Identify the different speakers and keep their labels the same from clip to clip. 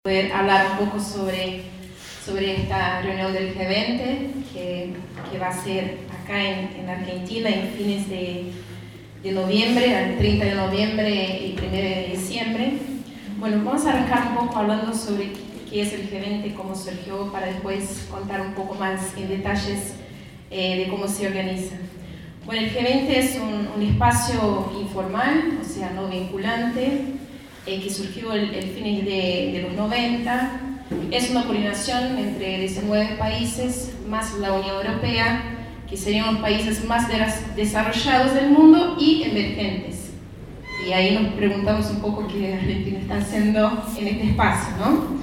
Speaker 1: poder hablar un poco sobre esta reunión del G20 que va a ser acá en Argentina en fines de noviembre, el 30 de noviembre y 1 de diciembre. Bueno, vamos a arrancar un poco hablando sobre qué es el G20, cómo surgió, para después contar un poco más en detalles de cómo se organiza. Bueno, el G20 es un espacio informal, o sea, no vinculante, que surgió el fines de los 90. Es una coordinación entre 19 países, más la Unión Europea, que serían los países más desarrollados del mundo y emergentes. Y ahí nos preguntamos un poco qué Argentina está haciendo en este espacio, ¿no?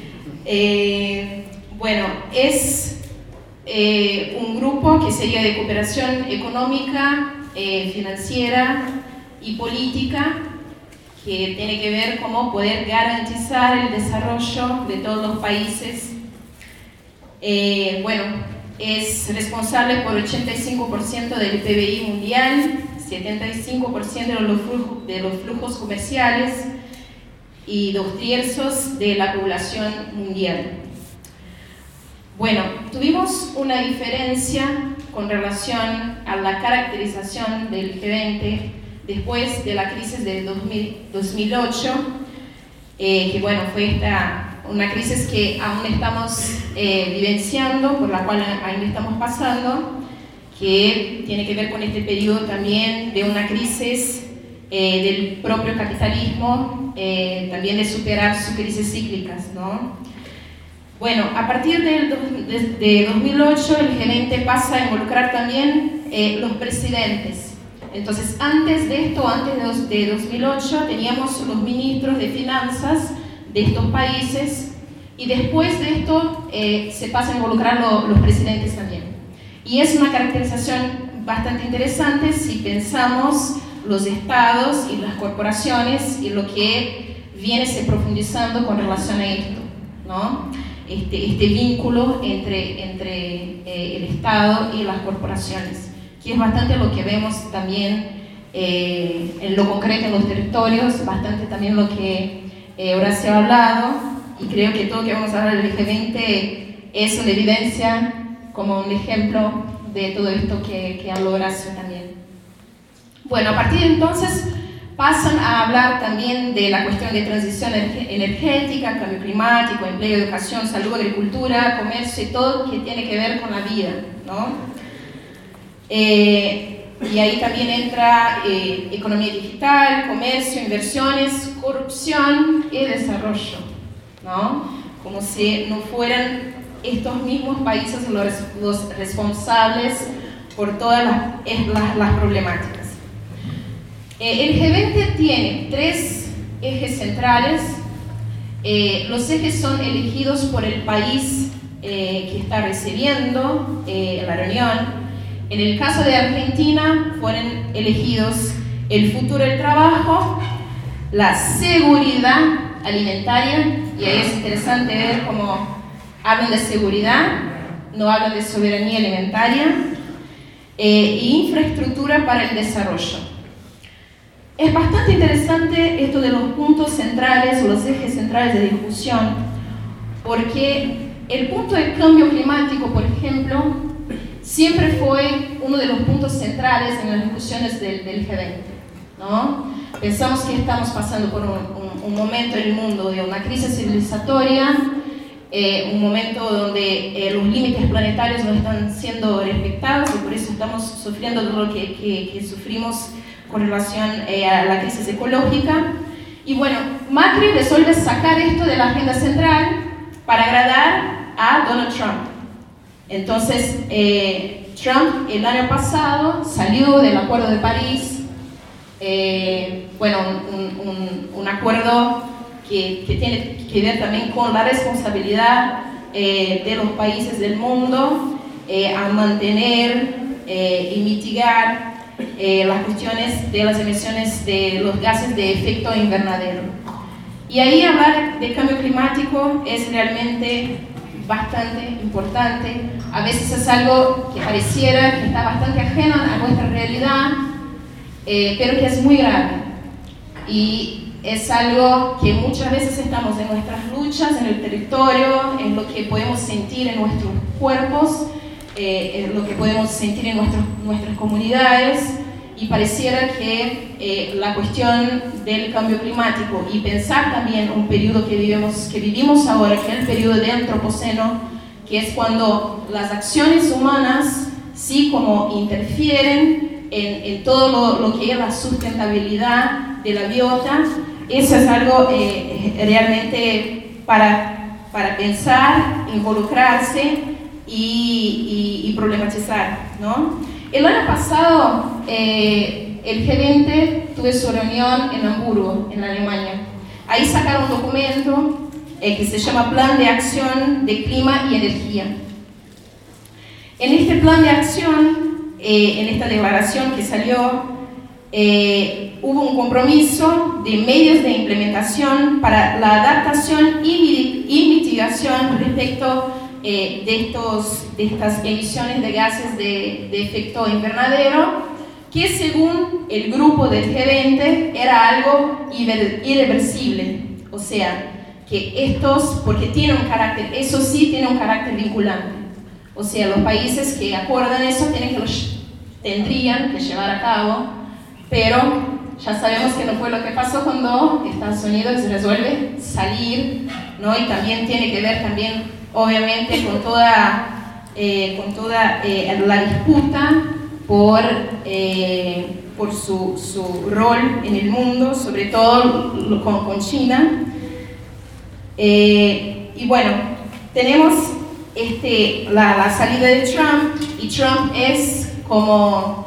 Speaker 1: Bueno, es un grupo que sería de cooperación económica, financiera y política, que tiene que ver cómo poder garantizar el desarrollo de todos los países. Bueno, es responsable por 85% del PBI mundial, 75% de los flujos comerciales y 2/3 de la población mundial. Bueno, tuvimos una diferencia con relación a la caracterización del G20 después de la crisis de 2008, que bueno, fue una crisis que aún estamos vivenciando, por la cual aún estamos pasando, que tiene que ver con este periodo también de una crisis del propio capitalismo, también de superar sus crisis cíclicas, ¿no? Bueno, a partir de 2008 el G20 pasa a involucrar también los presidentes. Entonces, antes de esto, antes de 2008, teníamos los ministros de finanzas de estos países, y después de esto se pasa a involucrar los presidentes también. Y es una caracterización bastante interesante si pensamos los estados y las corporaciones y lo que viene se profundizando con relación a esto, ¿no? Este vínculo entre el Estado y las corporaciones, que es bastante lo que vemos también en lo concreto en los territorios, bastante también lo que Horacio ha hablado, y creo que todo lo que vamos a hablar del G20 es una evidencia, como un ejemplo de todo esto que habló Horacio también. Bueno, a partir de entonces pasan a hablar también de la cuestión de transición energética, cambio climático, empleo, educación, salud, agricultura, comercio y todo que tiene que ver con la vida, ¿no? Y ahí también entra economía digital, comercio, inversiones, corrupción y desarrollo, ¿no? Como si no fueran estos mismos países los responsables por todas las problemáticas. El G20 tiene 3 ejes centrales. Los ejes son elegidos por el país que está recibiendo la reunión. En el caso de Argentina fueron elegidos el futuro del trabajo, la seguridad alimentaria, y ahí es interesante ver cómo hablan de seguridad, no hablan de soberanía alimentaria, e infraestructura para el desarrollo. Es bastante interesante esto de los puntos centrales, los ejes centrales de discusión, porque el punto de cambio climático, por ejemplo, siempre fue uno de los puntos centrales en las discusiones del G20, ¿no? Pensamos que estamos pasando por un momento en el mundo de una crisis civilizatoria, un momento donde los límites planetarios no están siendo respetados, y por eso estamos sufriendo lo que sufrimos con relación a la crisis ecológica. Y bueno, Macri resuelve sacar esto de la agenda central para agradar a Donald Trump. Entonces, Trump el año pasado salió del Acuerdo de París, bueno, un acuerdo que tiene que ver también con la responsabilidad de los países del mundo a mantener y mitigar las cuestiones de las emisiones de los gases de efecto invernadero. Y ahí hablar de cambio climático es realmente bastante importante. A veces es algo que pareciera que está bastante ajeno a nuestra realidad, pero que es muy grave. Y es algo que muchas veces estamos en nuestras luchas, en el territorio, en lo que podemos sentir en nuestros cuerpos, en lo que podemos sentir en nuestras comunidades, y pareciera que la cuestión del cambio climático y pensar también un periodo que vivimos ahora, que es el periodo de antropoceno, que es cuando las acciones humanas sí como interfieren en todo lo que es la sustentabilidad de la biota. Eso es algo realmente para pensar, involucrarse y problematizar, ¿no? El año pasado, el G20 tuvo su reunión en Hamburgo, en Alemania. Ahí sacaron un documento que se llama Plan de Acción de Clima y Energía. En este plan de acción, en esta declaración que salió, hubo un compromiso de medios de implementación para la adaptación y mitigación respecto de estas emisiones de gases de efecto invernadero, que según el grupo del G20 era algo irreversible. O sea, que porque tiene un carácter, eso sí tiene un carácter vinculante. O sea, los países que acuerdan eso tendrían que llevar a cabo, pero ya sabemos que no fue lo que pasó cuando Estados Unidos resuelve salir, ¿no? Y también tiene que ver obviamente con toda la disputa por su rol en el mundo, sobre todo con China. Y bueno, tenemos la salida de Trump, y Trump es como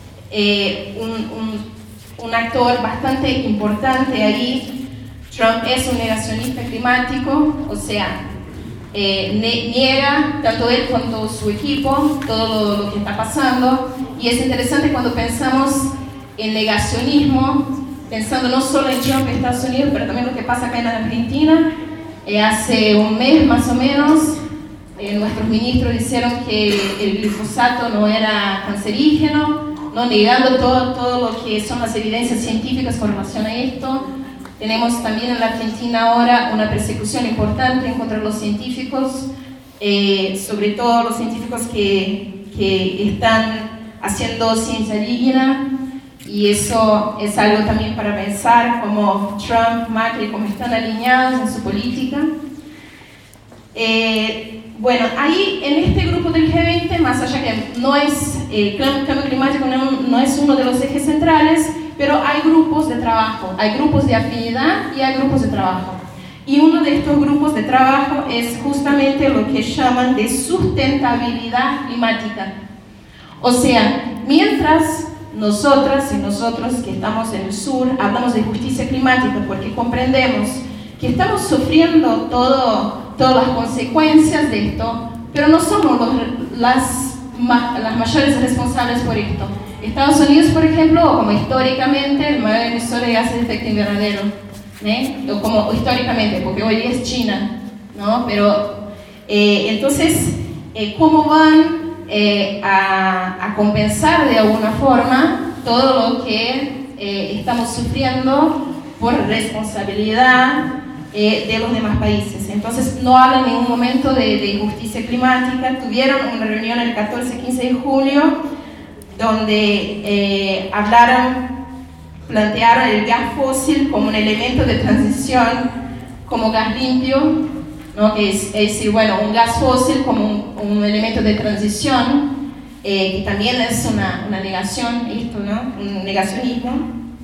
Speaker 1: un actor bastante importante ahí. Trump es un negacionista climático, o sea, niega tanto él como su equipo todo lo que está pasando, y es interesante cuando pensamos en negacionismo, pensando no solo en Trump en Estados Unidos, pero también lo que pasa acá en Argentina. Hace un mes más o menos, nuestros ministros dijeron que el glifosato no era cancerígeno, ¿no? Negando todo lo que son las evidencias científicas con relación a esto. Tenemos también en la Argentina ahora una persecución importante en contra de los científicos, sobre todo los científicos que están haciendo ciencia digna, y eso es algo también para pensar cómo Trump, Macri, cómo están alineados en su política. Bueno, ahí en este grupo del G20, más allá que no es el cambio climático, no es uno de los ejes centrales, pero hay grupos de trabajo, hay grupos de afinidad y hay grupos de trabajo. Y uno de estos grupos de trabajo es justamente lo que llaman de sustentabilidad climática. O sea, mientras nosotras y nosotros que estamos en el sur hablamos de justicia climática porque comprendemos que estamos sufriendo todas las consecuencias de esto, pero no somos las mayores responsables por esto. Estados Unidos, por ejemplo, como históricamente el mayor emisor de gases de efecto invernadero, ¿no? Como históricamente, porque hoy día es China, ¿no? Pero entonces, ¿cómo van a compensar de alguna forma todo lo que estamos sufriendo por responsabilidad de los demás países? Entonces no hablan en ningún momento de justicia climática. Tuvieron una reunión el 14-15 de julio donde plantearon el gas fósil como un elemento de transición, como gas limpio, ¿no? Es decir, bueno, un gas fósil como un elemento de transición, que también es una negación, ¿no? Un negacionismo.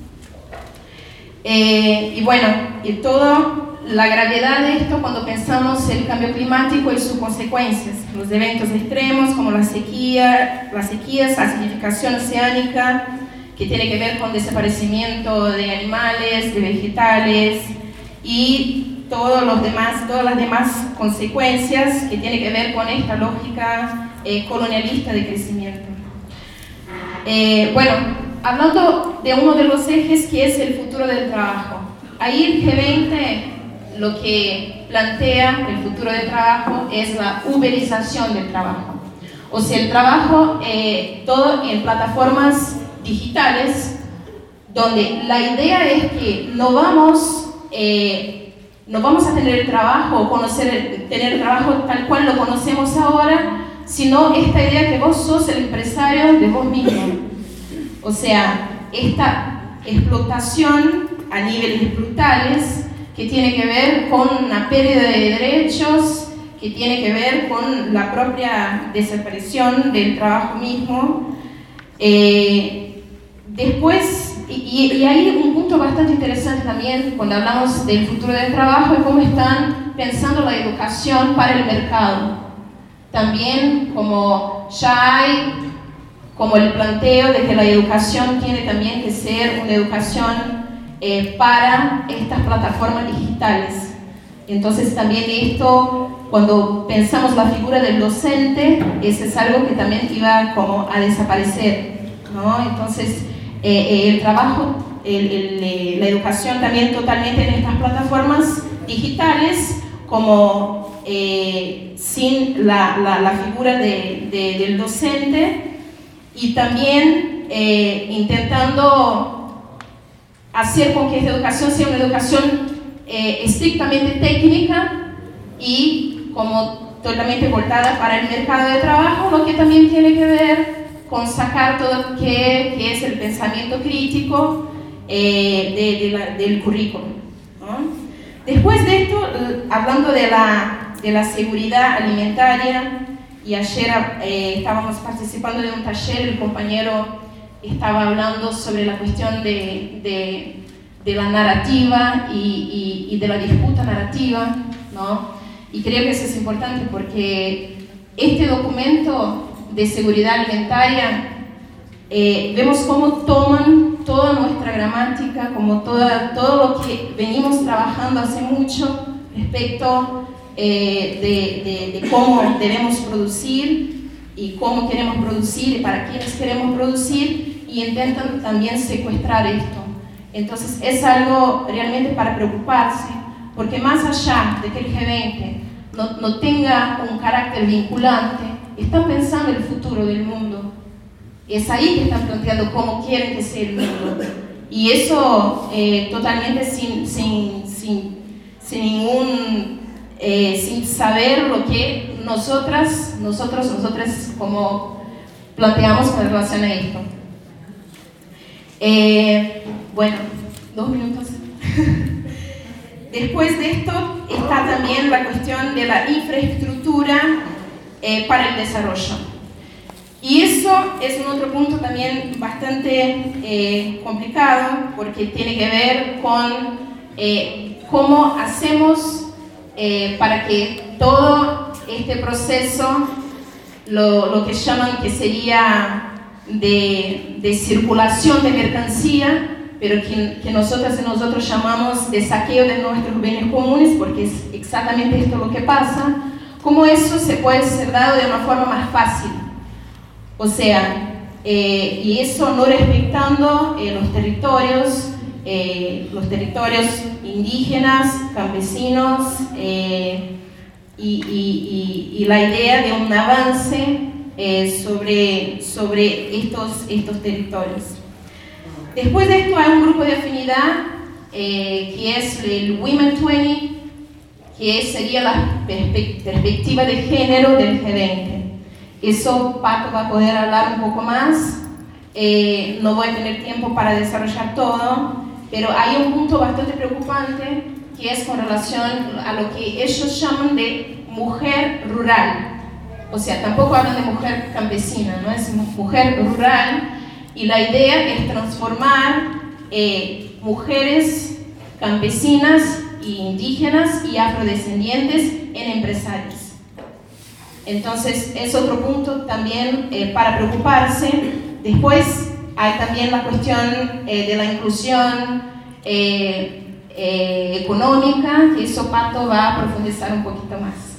Speaker 1: Y bueno, y toda la gravedad de esto cuando pensamos el cambio climático y sus consecuencias, los eventos extremos como las sequías, acidificación oceánica, que tiene que ver con desaparecimiento de animales, de vegetales, y todas las demás consecuencias que tienen que ver con esta lógica colonialista de crecimiento. Bueno, hablando de uno de los ejes que es el futuro del trabajo, ahí el G20 lo que plantea el futuro del trabajo es la uberización del trabajo. O sea, el trabajo todo en plataformas digitales donde la idea es que no vamos a tener el trabajo, tener el trabajo tal cual lo conocemos ahora, sino esta idea que vos sos el empresario de vos mismo. O sea, esta explotación a niveles brutales que tiene que ver con una pérdida de derechos, que tiene que ver con la propia desaparición del trabajo mismo. Después, y hay un punto bastante interesante también cuando hablamos del futuro del trabajo y cómo están pensando la educación para el mercado. También como ya hay como el planteo de que la educación tiene también que ser una educación para estas plataformas digitales. Entonces también esto, cuando pensamos la figura del docente, ese es algo que también iba como a desaparecer, ¿no? Entonces el trabajo, la educación también totalmente en estas plataformas digitales, como sin la figura del docente, y también intentando hacer con que esta educación sea una educación estrictamente técnica y como totalmente voltada para el mercado de trabajo, lo que también tiene que ver con sacar todo lo que es el pensamiento crítico del currículum, ¿no? Después de esto, hablando de la seguridad alimentaria, y ayer estábamos participando de un taller, el compañero estaba hablando sobre la cuestión de la narrativa y de la disputa narrativa, ¿no? Y creo que eso es importante porque este documento de seguridad alimentaria, vemos cómo toman toda nuestra gramática, como todo lo que venimos trabajando hace mucho respecto de cómo debemos producir y cómo queremos producir y para quiénes queremos producir, y intentan también secuestrar esto. Entonces es algo realmente para preocuparse, porque más allá de que el G20 no tenga un carácter vinculante, están pensando el futuro del mundo. Es ahí que están planteando cómo quieren que sea el mundo. Y eso totalmente sin saber lo que nosotras como planteamos con relación a esto. Bueno, 2 minutos. Después de esto está también la cuestión de la infraestructura para el desarrollo. Y eso es un otro punto también bastante complicado, porque tiene que ver con cómo hacemos para que todo este proceso, lo que llaman que sería de circulación de mercancía, pero que nosotras y nosotros llamamos de saqueo de nuestros bienes comunes, porque es exactamente esto lo que pasa, cómo eso se puede ser dado de una forma más fácil. O sea, y eso no respetando los territorios indígenas, campesinos, y la idea de un avance sobre estos territorios. Después de esto hay un grupo de afinidad que es el Women 20, que sería la perspectiva de género del G20. Eso Pato va a poder hablar un poco más. No voy a tener tiempo para desarrollar todo, pero hay un punto bastante preocupante que es con relación a lo que ellos llaman de mujer rural. O sea, tampoco hablan de mujer campesina, ¿no? Es mujer rural, y la idea es transformar mujeres campesinas, indígenas y afrodescendientes en empresarias. Entonces es otro punto también para preocuparse. Después hay también la cuestión de la inclusión económica, que eso Pato va a profundizar un poquito más.